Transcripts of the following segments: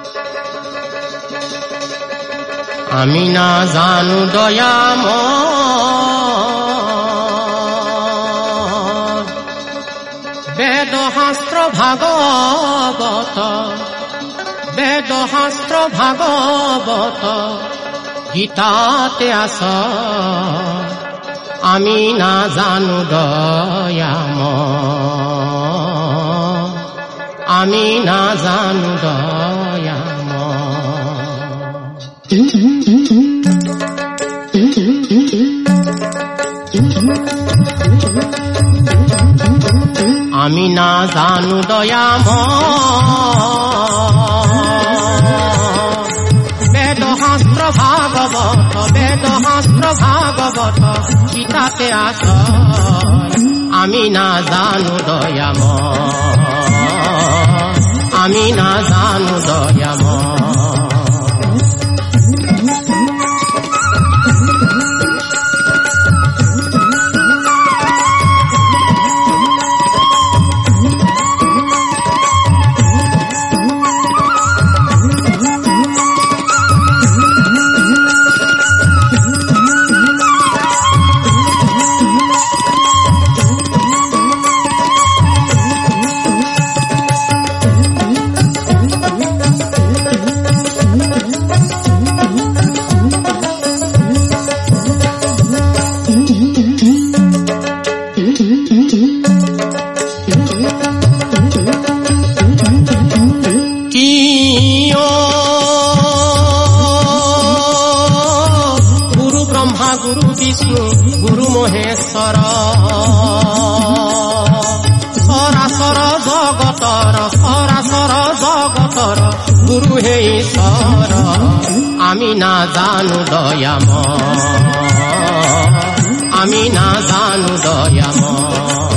আমি নাজানো দয়াময় বেদ শাস্ত্ৰ ভাগৱত গীতাতে আছে আমি নাজানো দয়াময় আমি নাজানো দয়াময় আমি নাজানো দয়াময় বেদ শাস্ত্ৰ ভাগৱত গীতাতে আছে আমি নাজানো দয়াময় আমি নাজানো দয়াময় গুরু বিষ্ণু গুরু মহেশ্বর সরাসর জগতর গুরু হে ঈশ্বর আমি নাজানো দয়াময় আমি নাজানো দয়াময়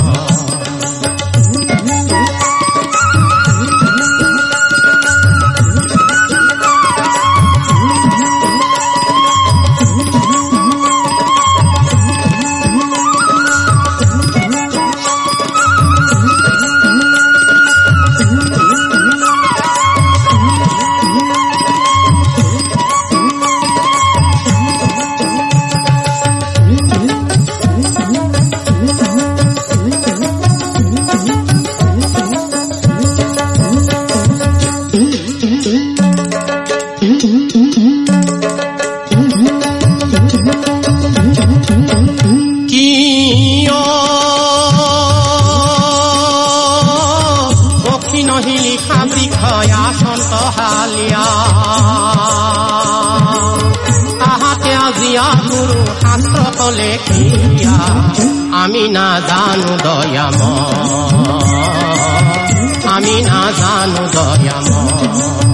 আমি নাজানো দয়াময় আমি নাজানো দয়াময়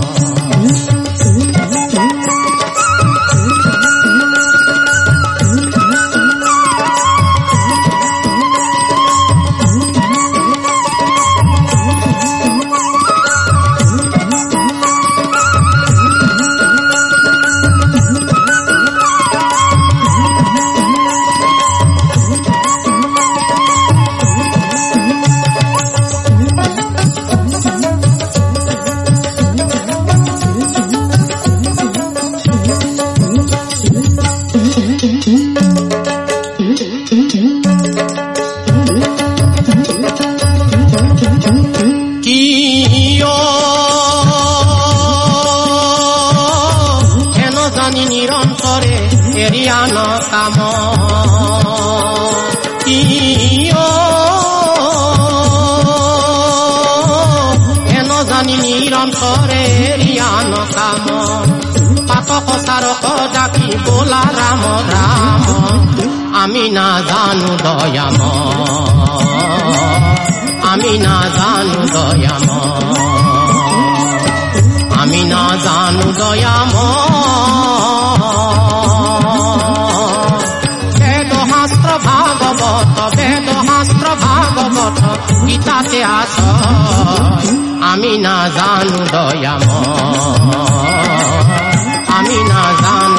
নিৰন্তৰে এৰিয়া ন কাম হেন জানি নিৰন্তৰে এৰিয়া ন কাম পাতক চাৰক ডাকি বোলা ৰাম ৰাম আমি নাজানো দয়াময় আমি নাজানো দয়াময় আমি নাজানো বেদ শাস্ত্ৰ ভাগৱত গীতাতে আছে আমি নাজানো দয়াময় আমি নাজানো